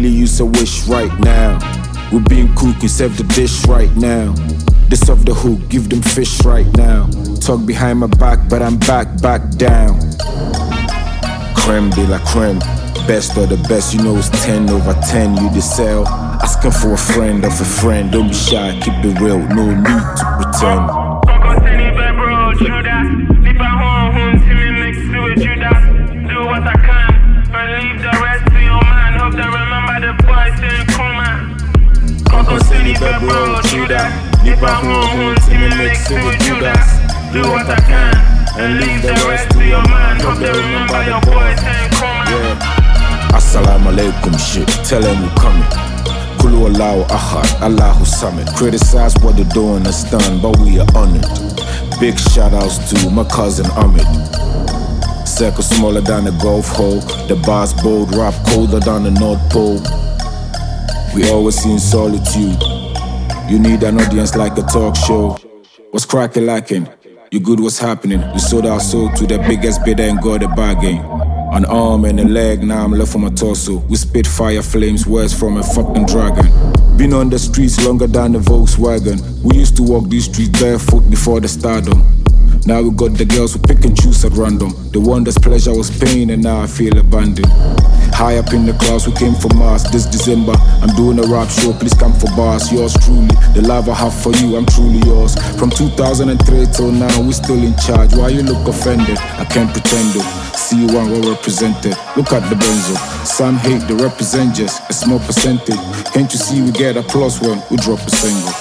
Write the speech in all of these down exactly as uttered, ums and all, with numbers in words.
really use a wish right now. We being cool, can serve the dish right now. This off the hook, give them fish right now. Talk behind my back, but I'm back, back down. Creme de la creme, best of the best, you know it's ten over ten, you the sell. Asking for a friend of a friend, don't be shy, keep it real, no need to pretend. Do what I can, and leave the rest to your man. Hope they remember the boys in Kuma. Coco City, bad bro, true that. If I home, see me mix it with Judas. Do what I can, and leave the rest to your man. Hope they remember the boys in Kuma. Yeah. Assalamu alaikum shit, tell them we coming. Kulu Allahu Ahad, Allahu Samad. Criticize what they're doing, it's done, but we are honored. Big shout outs to my cousin Ahmed. Circle smaller than the golf hole. The bars bold, rap colder than the North Pole. We always in solitude. You need an audience like a talk show. What's cracking lacking? You good, what's happening? We sold our soul to the biggest bidder and got a bargain. An arm and a leg, now I'm left for my torso. We spit fire flames, words from a fucking dragon. Been on the streets longer than the Volkswagen. We used to walk these streets barefoot before the stardom. Now we got the girls who pick and choose at random. The one that's pleasure was pain and now I feel abandoned. High up in the clouds, we came from Mars this December. I'm doing a rap show, please come for bars. Yours truly, the love I have for you, I'm truly yours. From two thousand three till now, we still in charge. Why you look offended? I can't pretend though. See you one well represented. Look at the benzo. Some hate, they represent just a small percentage. Can't you see we get applause when we drop a single?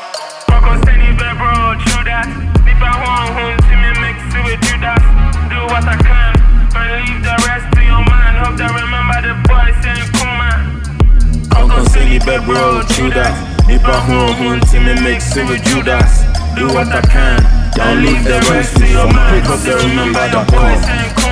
Do what I can, and leave the rest to your man. Hope they remember the boys in Kuma. Uncle Silly bad bro, true that. If I home, home, see me mix it with Judas. Do what I can, and leave the rest to your man. Hope they remember the boys in Kuma.